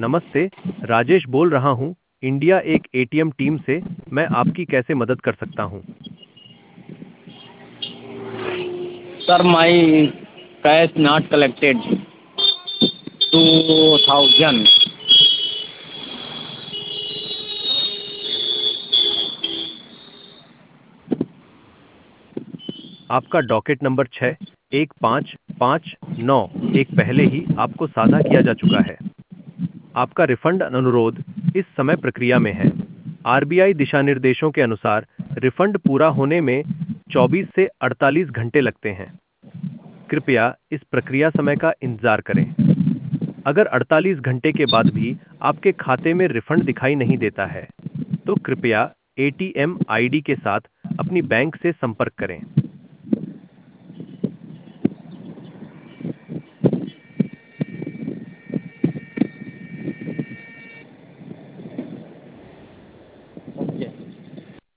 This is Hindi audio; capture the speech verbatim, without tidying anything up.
नमस्ते, राजेश बोल रहा हूँ, इंडिया एक एटीएम टीम से। मैं आपकी कैसे मदद कर सकता हूँ? Sir, my cash not collected two thousand. आपका डॉकेट नंबर छः एक पाँच पाँच नौ एक पहले ही आपको साझा किया जा चुका है। आपका रिफंड अनुरोध इस समय प्रक्रिया में है। आरबीआई दिशा निर्देशों के अनुसार रिफंड पूरा होने में चौबीस से अड़तालीस घंटे लगते हैं। कृपया इस प्रक्रिया समय का इंतजार करें। अगर अड़तालीस घंटे के बाद भी आपके खाते में रिफंड दिखाई नहीं देता है, तो कृपया एटीएम आईडी के साथ अपनी बैंक से संपर्क करें।